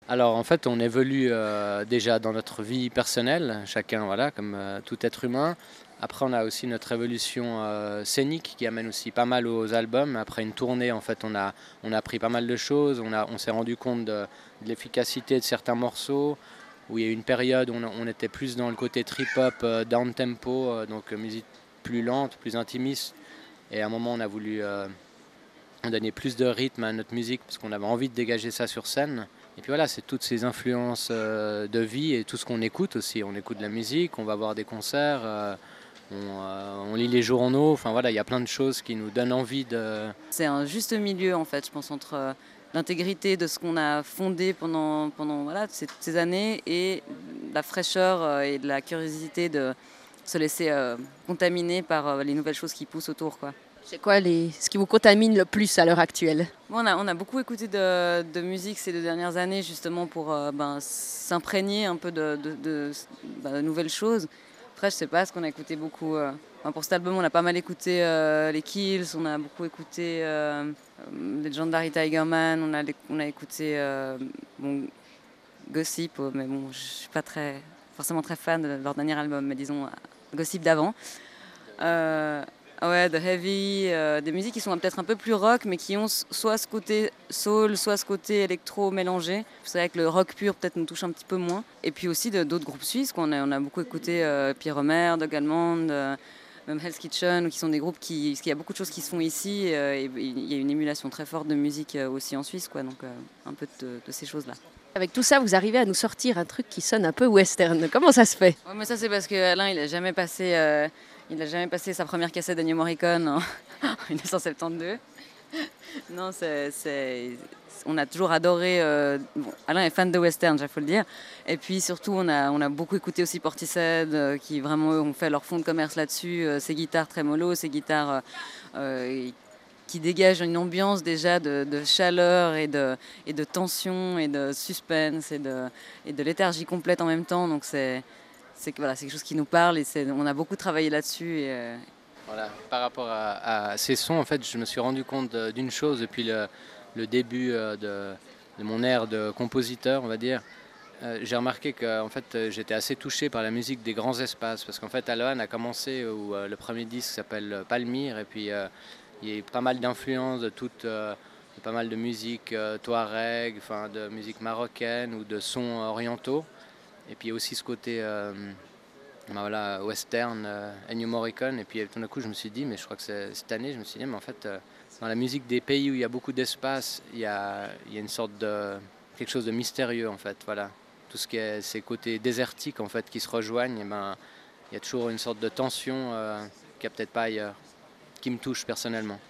Alors en fait, on évolue déjà dans notre vie personnelle, chacun, voilà, comme tout être humain. Après, on a aussi notre évolution scénique qui amène aussi pas mal aux albums. Après une tournée, en fait, on a appris pas mal de choses. On s'est rendu compte de l'efficacité de certains morceaux. Où il y a eu une période où on était plus dans le côté trip-hop, down-tempo, donc musique plus lente, plus intimiste. Et à un moment, on a voulu donner plus de rythme à notre musique parce qu'on avait envie de dégager ça sur scène. Et puis voilà, c'est toutes ces influences de vie et tout ce qu'on écoute aussi. On écoute de la musique, on va voir des concerts, on lit les journaux. Enfin voilà, il y a plein de choses qui nous donnent envie de... C'est un juste milieu, en fait, je pense, entre l'intégrité de ce qu'on a fondé pendant voilà, ces années et la fraîcheur et de la curiosité de se laisser contaminer par les nouvelles choses qui poussent autour, quoi. C'est quoi ce qui vous contamine le plus à l'heure actuelle? Bon, on a beaucoup écouté de musique ces 2 dernières années, justement, pour s'imprégner un peu de nouvelles choses. Après, je sais pas, ce qu'on a écouté beaucoup. Pour cet album, on a pas mal écouté les Kills, on a beaucoup écouté Legendary Tigerman, on a écouté bon, Gossip, mais bon, je suis pas forcément très fan de leur dernier album, mais disons Gossip d'avant. Euh, ouais, de heavy, des musiques qui sont peut-être un peu plus rock, mais qui ont soit ce côté soul, soit ce côté électro mélangé. C'est vrai que le rock pur peut-être nous touche un petit peu moins. Et puis aussi d'autres groupes suisses, on a beaucoup écouté Pierre Romer, Doug Allemand, même Hell's Kitchen, qui sont des groupes parce qu'il y a beaucoup de choses qui se font ici, et il y a une émulation très forte de musique aussi en Suisse, quoi, donc un peu de ces choses-là. Avec tout ça, vous arrivez à nous sortir un truc qui sonne un peu western. Comment ça se fait? Ouais, mais ça c'est parce que Alain il a jamais passé sa première cassette d'Ennio Morricone en 1972. Non, on a toujours adoré. Bon, Alain est fan de western, il faut le dire. Et puis surtout, on a beaucoup écouté aussi Portishead, qui vraiment eux, ont fait leur fond de commerce là-dessus. Ces guitares très mollo, ces guitares qui dégagent une ambiance déjà de chaleur et de tension et de suspense et de léthargie complète en même temps. Donc voilà, c'est quelque chose qui nous parle et on a beaucoup travaillé là-dessus. Voilà. Par rapport à ces sons, en fait, je me suis rendu compte d'une chose depuis le début de mon ère de compositeur, on va dire. J'ai remarqué que en fait, j'étais assez touché par la musique des grands espaces parce qu'en fait, Alohan a commencé où le premier disque s'appelle Palmyre et puis il y a eu pas mal d'influences de pas mal de musique touareg, enfin de musique marocaine ou de sons orientaux. Et puis il y a aussi ce côté ben voilà, western, Ennio Morricone. Et puis tout d'un coup, je me suis dit, mais je crois que cette année, je me suis dit, mais en fait, dans la musique des pays où il y a beaucoup d'espace, il y a une sorte de quelque chose de mystérieux en fait. Voilà, tout ce qui est ces côtés désertiques en fait qui se rejoignent. Et ben, il y a toujours une sorte de tension qu'il n'y a peut-être pas ailleurs, qui me touche personnellement.